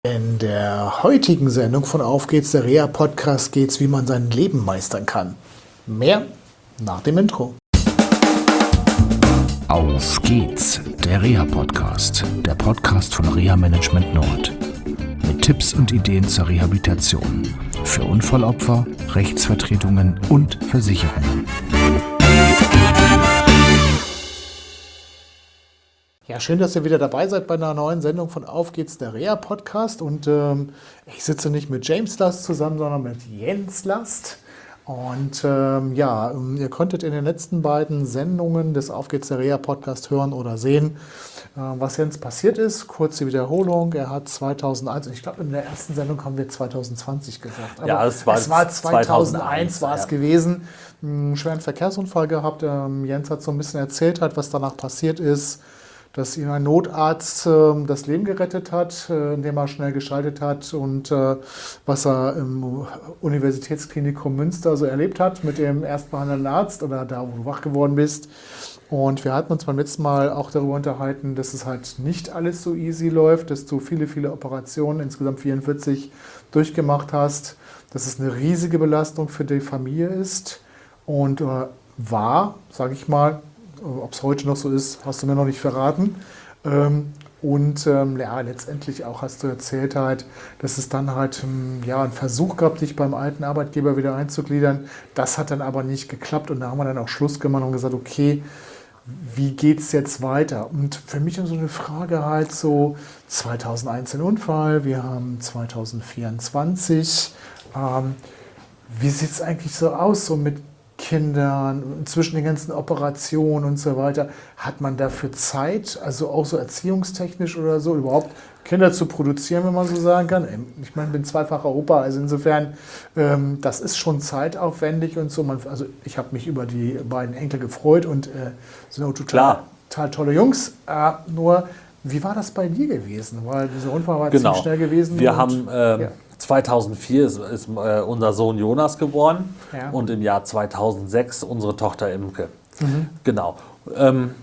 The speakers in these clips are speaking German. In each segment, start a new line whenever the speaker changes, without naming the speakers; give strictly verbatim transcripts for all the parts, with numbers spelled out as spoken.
In der heutigen Sendung von Auf geht's, der Reha-Podcast, geht's, wie man sein Leben meistern kann. Mehr nach dem Intro.
Auf geht's, der Reha-Podcast, der Podcast von Reha Management Nord. Mit Tipps und Ideen zur Rehabilitation für Unfallopfer, Rechtsvertretungen und Versicherungen.
Ja, schön, dass ihr wieder dabei seid bei einer neuen Sendung von Auf geht's, der Reha-Podcast. Und ähm, ich sitze nicht mit James Last zusammen, sondern mit Jens Last. Und ähm, ja, ihr konntet in den letzten beiden Sendungen des Auf geht's, der Reha-Podcast hören oder sehen, äh, was Jens passiert ist. Kurze Wiederholung, er hat zweitausendeins, ich glaube in der ersten Sendung haben wir zwanzig zwanzig gesagt. Aber
ja, es war,
es war zweitausendeins war es
ja.
gewesen. Einen schweren Verkehrsunfall gehabt. Ähm, Jens hat so ein bisschen erzählt, hat, was danach passiert ist. Dass ihm ein Notarzt äh, das Leben gerettet hat, äh, indem er schnell geschaltet hat und äh, was er im Universitätsklinikum Münster so erlebt hat mit dem erstbehandelnden Arzt oder da, wo du wach geworden bist. Und wir hatten uns beim letzten Mal auch darüber unterhalten, dass es halt nicht alles so easy läuft, dass du viele, viele Operationen, insgesamt vierundvierzig, durchgemacht hast, dass es eine riesige Belastung für die Familie ist und äh, war, sage ich mal, ob es heute noch so ist, hast du mir noch nicht verraten. Und ähm, ja, letztendlich auch hast du erzählt halt, dass es dann halt ja, einen Versuch gab, dich beim alten Arbeitgeber wieder einzugliedern. Das hat dann aber nicht geklappt und da haben wir dann auch Schluss gemacht und gesagt, okay, wie geht es jetzt weiter? Und für mich ist so eine Frage halt so, zweitausendeins ein Unfall, wir haben zweitausendvierundzwanzig. Ähm, wie sieht es eigentlich so aus, so mit Kindern, zwischen den ganzen Operationen und so weiter, hat man dafür Zeit, also auch so erziehungstechnisch oder so, überhaupt Kinder zu produzieren, wenn man so sagen kann? Ich meine, ich bin zweifacher Opa, also insofern, ähm, das ist schon zeitaufwendig und so. Man, also ich habe mich über die beiden Enkel gefreut und äh, sind auch total, total tolle Jungs. Äh, nur, wie war das bei dir gewesen? Weil dieser Unfall war
genau.
ziemlich schnell gewesen.
Wir
und,
haben ähm,
ja.
zweitausendvier ist, ist äh, unser Sohn Jonas geboren
Ja.
und im Jahr zweitausendsechs unsere Tochter Imke.
Mhm.
Genau. Ähm,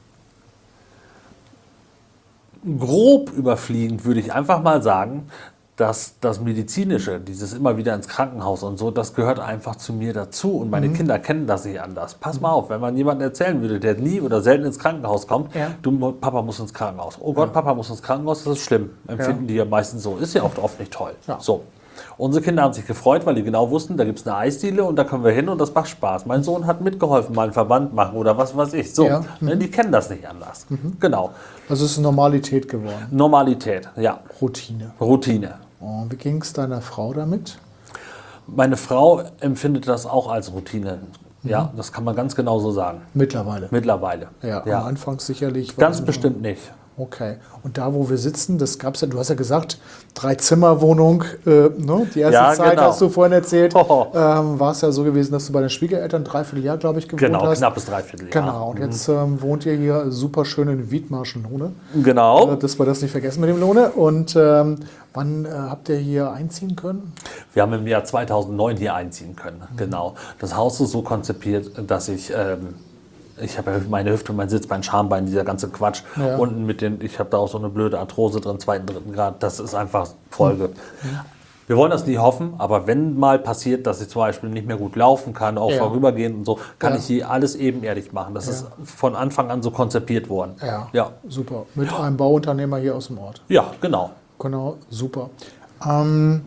grob überfliegend würde ich einfach mal sagen, dass das Medizinische, dieses immer wieder ins Krankenhaus und so, das gehört einfach zu mir dazu und meine mhm. Kinder kennen das nicht anders. Pass mal auf, wenn man jemandem erzählen würde, der nie oder selten ins Krankenhaus kommt,
ja.
du, Papa muss ins Krankenhaus. Oh Gott, ja. Papa muss ins Krankenhaus, das ist schlimm. Empfinden ja. die ja meistens so. Ist ja auch oft nicht toll. Ja. So. Unsere Kinder haben sich gefreut, weil die genau wussten, da gibt es eine Eisdiele und da können wir hin und das macht Spaß. Mein Sohn hat mitgeholfen, mal einen Verband machen oder was weiß ich. So, ja. mhm. Die kennen das nicht anders. Mhm. Genau.
Also es ist Normalität geworden.
Normalität, ja.
Routine.
Routine.
Oh, wie ging es deiner Frau damit?
Meine Frau empfindet das auch als Routine. Mhm. Ja, das kann man ganz genau so sagen.
Mittlerweile?
Mittlerweile.
Ja,
ja.
Am Anfang sicherlich.
Ganz bestimmt nicht.
Okay. Und da, wo wir sitzen, das gab es ja, du hast ja gesagt, Drei-Zimmer-Wohnung, äh, ne? Die erste
ja,
Zeit
genau.
hast du vorhin erzählt,
oh.
ähm, war es ja so gewesen, dass du bei den Schwiegereltern dreiviertel Jahr, glaube ich, gewohnt
genau,
hast.
Genau, knappes Dreivierteljahr.
Genau, und jetzt ähm, wohnt ihr hier super schön in Wiedmarschen-Lohne.
Genau.
Äh, dass wir das nicht vergessen mit dem Lohne. Und ähm, wann äh, habt ihr hier einziehen können?
Wir haben im Jahr zweitausendneun hier einziehen können, mhm. genau. Das Haus ist so konzipiert, dass ich... Ähm, Ich habe ja meine Hüfte, mein Sitz, mein Schambein, dieser ganze Quatsch. Ja. Unten mit den, ich habe da auch so eine blöde Arthrose drin, zweiten, dritten Grad. Das ist einfach Folge. Mhm. Wir wollen das nie hoffen, aber wenn mal passiert, dass ich zum Beispiel nicht mehr gut laufen kann, auch ja. vorübergehend und so, kann ja. ich hier alles ebenerdig machen. Das ja. ist von Anfang an so konzipiert worden.
Ja,
ja.
super. Mit einem Bauunternehmer hier aus dem Ort.
Ja, genau.
Genau, super. Ähm,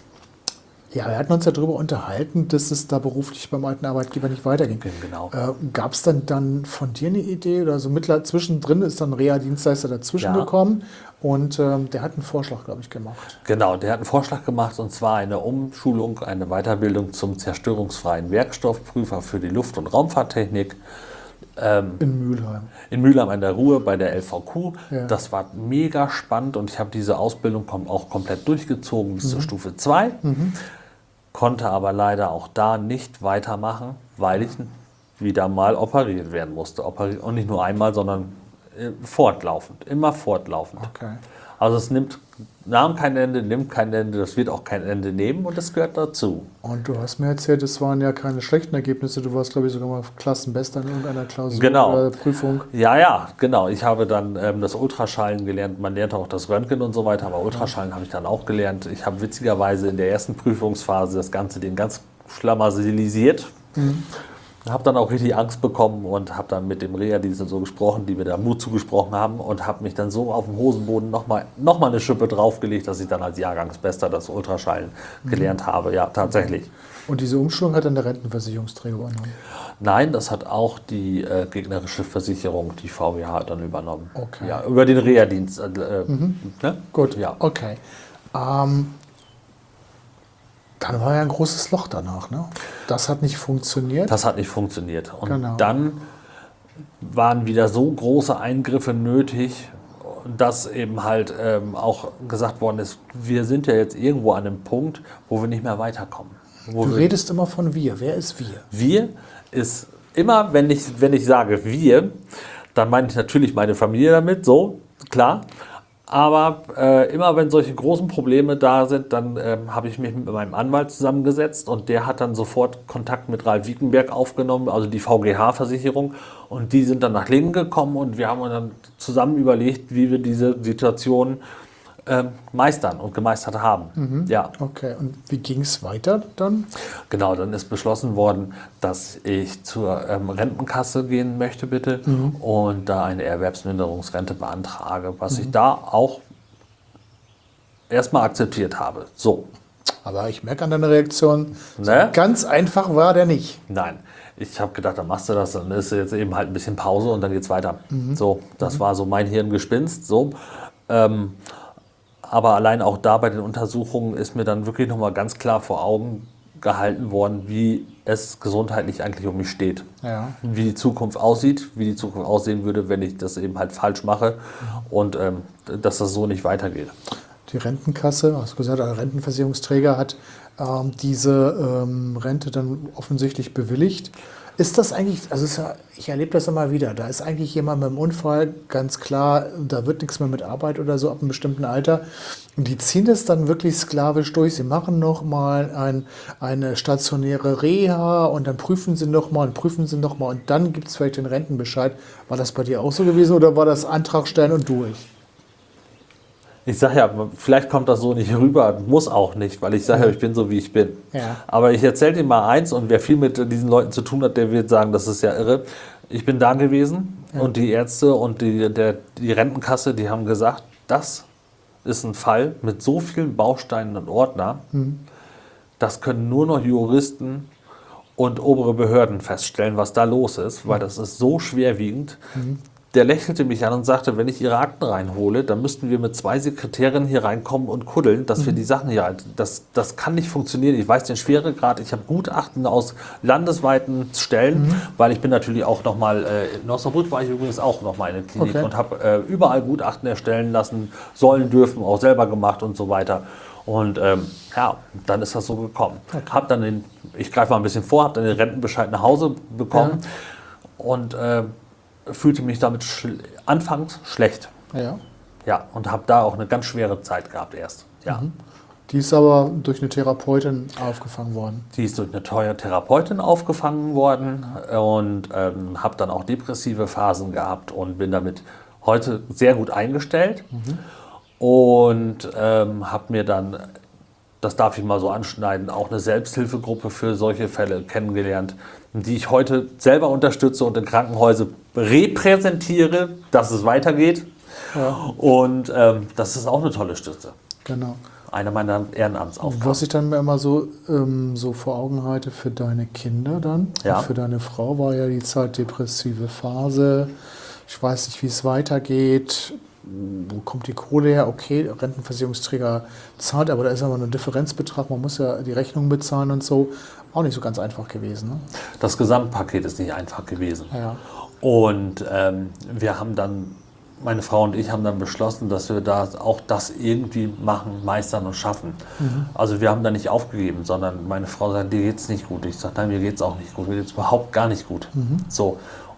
Ja, wir hatten uns ja darüber unterhalten, dass es da beruflich beim alten Arbeitgeber nicht weiterging.
Genau.
Äh, Gab es dann, dann von dir eine Idee oder so mittler zwischendrin ist dann ein Reha-Dienstleister dazwischen ja. gekommen und ähm, der hat einen Vorschlag, glaube ich, gemacht.
Genau, der hat einen Vorschlag gemacht und zwar eine Umschulung, eine Weiterbildung zum zerstörungsfreien Werkstoffprüfer für die Luft- und Raumfahrttechnik.
Ähm, in Mülheim.
In Mülheim an der Ruhr bei der L V Q.
Ja.
Das war mega spannend und ich habe diese Ausbildung auch komplett durchgezogen bis mhm. zur Stufe zwei. Mhm. Konnte aber leider auch da nicht weitermachen, weil ich wieder mal operiert werden musste. Operiert, und nicht nur einmal, sondern fortlaufend, immer fortlaufend.
Okay.
Also es nimmt, nahm kein Ende, nimmt kein Ende, das wird auch kein Ende nehmen und das gehört dazu.
Und du hast mir erzählt, es waren ja keine schlechten Ergebnisse. Du warst, glaube ich, sogar mal Klassenbester in irgendeiner Klausur
Genau.
oder Prüfung.
Ja, ja, genau. Ich habe dann ähm, das Ultraschallen gelernt. Man lernt auch das Röntgen und so weiter, aber Ultraschallen habe ich dann auch gelernt. Ich habe witzigerweise in der ersten Prüfungsphase das Ganze den ganz schlamasilisiert. Mhm. Habe dann auch richtig Angst bekommen und habe dann mit dem Reha-Dienst so gesprochen, die mir da Mut zugesprochen haben und habe mich dann so auf dem Hosenboden nochmal noch mal eine Schippe draufgelegt, dass ich dann als Jahrgangsbester das Ultraschallen mhm. gelernt habe. Ja, tatsächlich.
Und diese Umschulung hat dann der Rentenversicherungsträger übernommen?
Nein, das hat auch die äh, gegnerische Versicherung, die V W H, dann übernommen.
Okay.
Ja, über den Reha-Dienst. Äh,
mhm.
ne?
Gut,
ja.
Okay. Ähm, dann war ja ein großes Loch danach, ne? Das hat nicht funktioniert.
Das hat nicht funktioniert. Und
genau.
dann waren wieder so große Eingriffe nötig, dass eben halt ähm, auch gesagt worden ist, wir sind ja jetzt irgendwo an einem Punkt, wo wir nicht mehr weiterkommen. Wo
du
wir,
redest immer von wir. Wer ist wir?
Wir ist immer, wenn ich, wenn ich sage wir, dann meine ich natürlich meine Familie damit, so, klar. Aber äh, immer wenn solche großen Probleme da sind, dann ähm, habe ich mich mit meinem Anwalt zusammengesetzt und der hat dann sofort Kontakt mit Ralf Wiekenberg aufgenommen, also die V G H-Versicherung. Und die sind dann nach Lingen gekommen und wir haben uns dann zusammen überlegt, wie wir diese Situation ähm, meistern und gemeistert haben.
Mhm.
Ja.
Okay, und wie ging es weiter dann?
Genau, dann ist beschlossen worden, dass ich zur ähm, Rentenkasse gehen möchte, bitte, mhm. und da eine Erwerbsminderungsrente beantrage, was mhm. ich da auch erstmal akzeptiert habe. So.
Aber ich merke an deiner Reaktion,
ne?
so ganz einfach war der nicht.
Nein. Ich habe gedacht, dann machst du das, dann ist jetzt eben halt ein bisschen Pause und dann geht's weiter. Mhm. So, das mhm. war so mein Hirngespinst. So. Ähm, Aber allein auch da bei den Untersuchungen ist mir dann wirklich nochmal ganz klar vor Augen gehalten worden, wie es gesundheitlich eigentlich um mich steht.
Ja.
Wie die Zukunft aussieht, wie die Zukunft aussehen würde, wenn ich das eben halt falsch mache und ähm, dass das so nicht weitergeht.
Die Rentenkasse, hast du gesagt, der Rentenversicherungsträger hat ähm, diese ähm, Rente dann offensichtlich bewilligt. Ist das eigentlich, also ist ja, ich erlebe das immer wieder, da ist eigentlich jemand mit einem Unfall, ganz klar, da wird nichts mehr mit Arbeit oder so ab einem bestimmten Alter. Und die ziehen das dann wirklich sklavisch durch. Sie machen nochmal ein, eine stationäre Reha und dann prüfen sie nochmal und prüfen sie nochmal und dann gibt es vielleicht den Rentenbescheid. War das bei dir auch so gewesen oder war das Antrag stellen und durch?
Ich sage ja, vielleicht kommt das so nicht rüber, muss auch nicht, weil ich sage ja, ich bin so, wie ich bin.
Ja.
Aber ich erzähle dir mal eins und wer viel mit diesen Leuten zu tun hat, der wird sagen, das ist ja irre. Ich bin da gewesen ja. und die Ärzte und die, der, die Rentenkasse, die haben gesagt, das ist ein Fall mit so vielen Bausteinen und Ordner, mhm. das können nur noch Juristen und obere Behörden feststellen, was da los ist, weil das ist so schwerwiegend. Mhm. Der lächelte mich an und sagte, wenn ich Ihre Akten reinhole, dann müssten wir mit zwei Sekretärinnen hier reinkommen und kuddeln, dass mhm. wir die Sachen hier, das, das kann nicht funktionieren. Ich weiß den Schweregrad, ich habe Gutachten aus landesweiten Stellen, mhm. weil ich bin natürlich auch nochmal, äh, in Osnabrück war ich übrigens auch nochmal in der Klinik okay. und habe äh, überall Gutachten erstellen lassen, sollen, dürfen, auch selber gemacht und so weiter. Und ähm, ja, dann ist das so gekommen. Okay. Hab dann den, ich greife mal ein bisschen vor, habe dann den Rentenbescheid nach Hause bekommen ja. und äh, fühlte mich damit schl- anfangs schlecht.
Ja.
Ja, und habe da auch eine ganz schwere Zeit gehabt erst. Ja.
Mhm. Die ist aber durch eine Therapeutin aufgefangen worden.
Die ist durch eine teure Therapeutin aufgefangen worden und ähm, habe dann auch depressive Phasen gehabt und bin damit heute sehr gut eingestellt. Mhm. Und ähm, habe mir dann, das darf ich mal so anschneiden, auch eine Selbsthilfegruppe für solche Fälle kennengelernt, die ich heute selber unterstütze und in Krankenhäusern repräsentiere, dass es weitergeht. Ja. Und ähm, das ist auch eine tolle Stütze.
Genau.
Eine meiner Ehrenamtsaufgaben.
Was ich dann mir immer so, ähm, so vor Augen halte für deine Kinder dann,
ja.
und für deine Frau war ja die Zeit depressive Phase. Ich weiß nicht, wie es weitergeht. Wo kommt die Kohle her? Okay, Rentenversicherungsträger zahlt, aber da ist aber ein Differenzbetrag. Man muss ja die Rechnung bezahlen und so. Auch nicht so ganz einfach gewesen. Ne?
Das Gesamtpaket ist nicht einfach gewesen.
Ja.
Und ähm, wir haben dann, meine Frau und ich haben dann beschlossen, dass wir da auch das irgendwie machen, meistern und schaffen. Mhm. Also wir haben da nicht aufgegeben, sondern meine Frau sagt, dir geht's nicht gut. Ich sage, nein, mir geht's auch nicht gut. Mir geht's überhaupt gar nicht gut. Mhm. So.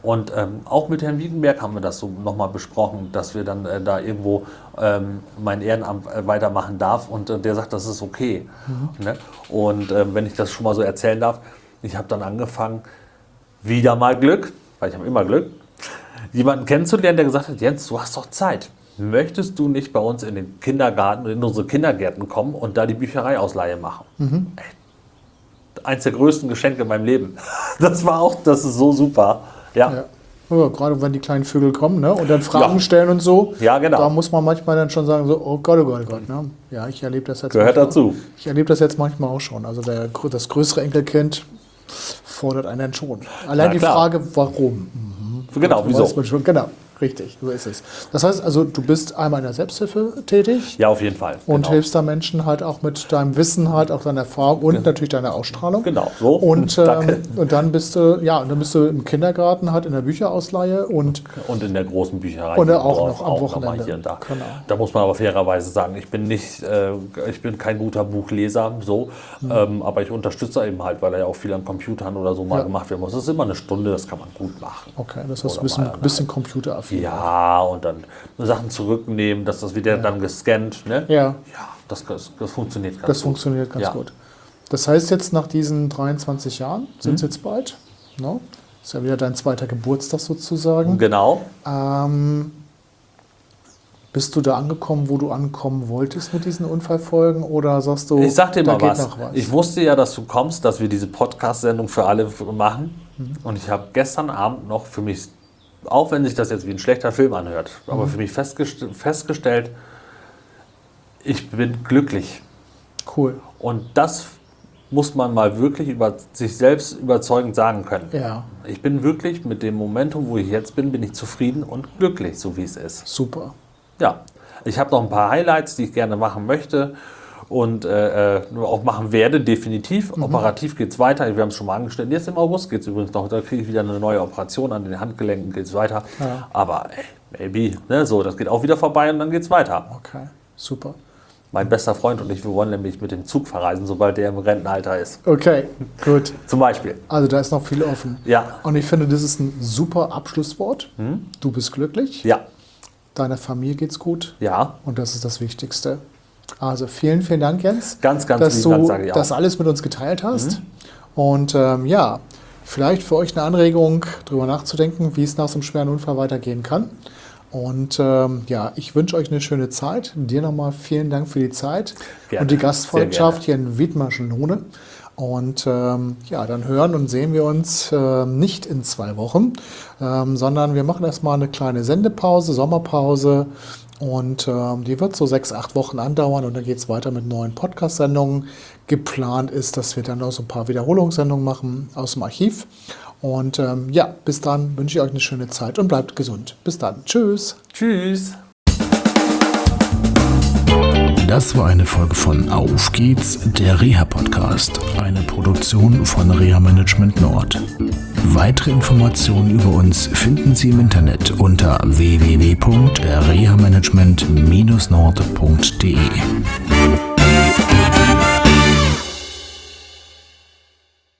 Und ähm, auch mit Herrn Wiedenberg haben wir das so nochmal besprochen, dass wir dann äh, da irgendwo ähm, mein Ehrenamt äh, weitermachen darf. Und äh, der sagt, das ist okay. Mhm. Ne? Und äh, wenn ich das schon mal so erzählen darf, ich habe dann angefangen, wieder mal Glück, weil ich habe immer Glück, jemanden kennenzulernen, der gesagt hat, Jens, du hast doch Zeit. Möchtest du nicht bei uns in den Kindergarten, in unsere Kindergärten kommen und da die Büchereiausleihe machen? Mhm. Ey, eins der größten Geschenke in meinem Leben. Das war auch, das ist so super. Ja.
Ja. Ja, gerade wenn die kleinen Vögel kommen, ne, und dann Fragen ja. stellen und so,
ja, genau.
Da muss man manchmal dann schon sagen, so, oh Gott, oh Gott, oh Gott. Ne? Ja, ich erlebe das jetzt
Gehört
manchmal,
dazu.
Ich erlebe das jetzt manchmal auch schon. Also der, das größere Enkelkind fordert einen dann schon. Allein
Na,
die
klar.
Frage, warum? Mhm.
Genau, wieso?
Schon, genau. Richtig, so ist es. Das heißt also, du bist einmal in der Selbsthilfe tätig.
Ja, auf jeden Fall.
Und
genau.
hilfst da Menschen halt auch mit deinem Wissen, halt auch deiner Erfahrung und
genau.
natürlich deiner Ausstrahlung.
Genau, so.
Und, ähm, und dann bist du, ja, und dann bist du im Kindergarten halt in der Bücherausleihe und
und in der großen Bücherei.
Und auch
Dorf,
noch am
auch
Wochenende.
Noch mal hier und da.
Genau.
Da muss man aber fairerweise sagen, ich bin nicht, äh, ich bin kein guter Buchleser, so, mhm. ähm, aber ich unterstütze eben halt, weil da ja auch viel an Computern oder so mal
ja.
gemacht werden muss. Das ist immer eine Stunde, das kann man gut machen.
Okay, das heißt, du bist ein bisschen computeraffin.
Ja, und dann Sachen zurücknehmen, dass das wieder ja. dann gescannt, ne?
Ja.
Ja, das, das, das funktioniert ganz
das
gut.
funktioniert ganz
ja.
gut. Das heißt, jetzt nach diesen dreiundzwanzig Jahren, sind es mhm. jetzt bald, ne? Ist ja wieder dein zweiter Geburtstag sozusagen.
Genau.
Ähm, bist du da angekommen, wo du ankommen wolltest mit diesen Unfallfolgen, oder sagst du,
ich sag dir
da
mal
geht
was.
noch was?
Ich wusste ja, dass du kommst, dass wir diese Podcast-Sendung für alle machen. Mhm. Und ich habe gestern Abend noch für mich, auch wenn sich das jetzt wie ein schlechter Film anhört, mhm. aber für mich festgest- festgestellt, ich bin glücklich.
Cool.
Und das muss man mal wirklich über sich selbst überzeugend sagen können.
Ja.
Ich bin wirklich mit dem Momentum, wo ich jetzt bin, bin ich zufrieden und glücklich, so wie es ist.
Super.
Ja, ich habe noch ein paar Highlights, die ich gerne machen möchte und äh, auch machen werde, definitiv. Mhm. Operativ geht es weiter, wir haben es schon mal angestellt. Jetzt im August geht es übrigens noch, da kriege ich wieder eine neue Operation an den Handgelenken, geht es weiter.
Ja.
Aber ey, maybe, ne, so, das geht auch wieder vorbei und dann geht es weiter.
Okay, super.
Mein bester Freund und ich, wir wollen nämlich mit dem Zug verreisen, sobald der im Rentenalter ist.
Okay, gut.
Zum Beispiel.
Also da ist noch viel offen.
Ja.
Und ich finde, das ist ein super Abschlusswort.
Hm?
Du bist glücklich.
Ja.
Deiner Familie geht's gut.
Ja.
Und das ist das Wichtigste. Also vielen, vielen Dank, Jens.
Ganz, ganz
dass
lieben
du
Dank, sage ich auch.
das alles mit uns geteilt hast.
Mhm.
Und ähm, ja, vielleicht für euch eine Anregung, darüber nachzudenken, wie es nach so einem schweren Unfall weitergehen kann. Und ähm, ja, ich wünsche euch eine schöne Zeit. Dir nochmal vielen Dank für die Zeit
Gerne.
und die Gastfreundschaft hier in Wiedmarschen-Lohne. Und ähm, ja, dann hören und sehen wir uns äh, nicht in zwei Wochen, ähm, sondern wir machen erstmal eine kleine Sendepause, Sommerpause. Und ähm, die wird so sechs, acht Wochen andauern und dann geht es weiter mit neuen Podcast-Sendungen. Geplant ist, dass wir dann noch so ein paar Wiederholungssendungen machen aus dem Archiv. Und ähm, ja, bis dann wünsche ich euch eine schöne Zeit und bleibt gesund. Bis dann. Tschüss.
Tschüss.
Das war eine Folge von Auf geht's, der Reha-Podcast, eine Produktion von Reha Management Nord. Weitere Informationen über uns finden Sie im Internet unter w w w punkt reha management Bindestrich nord punkt d e.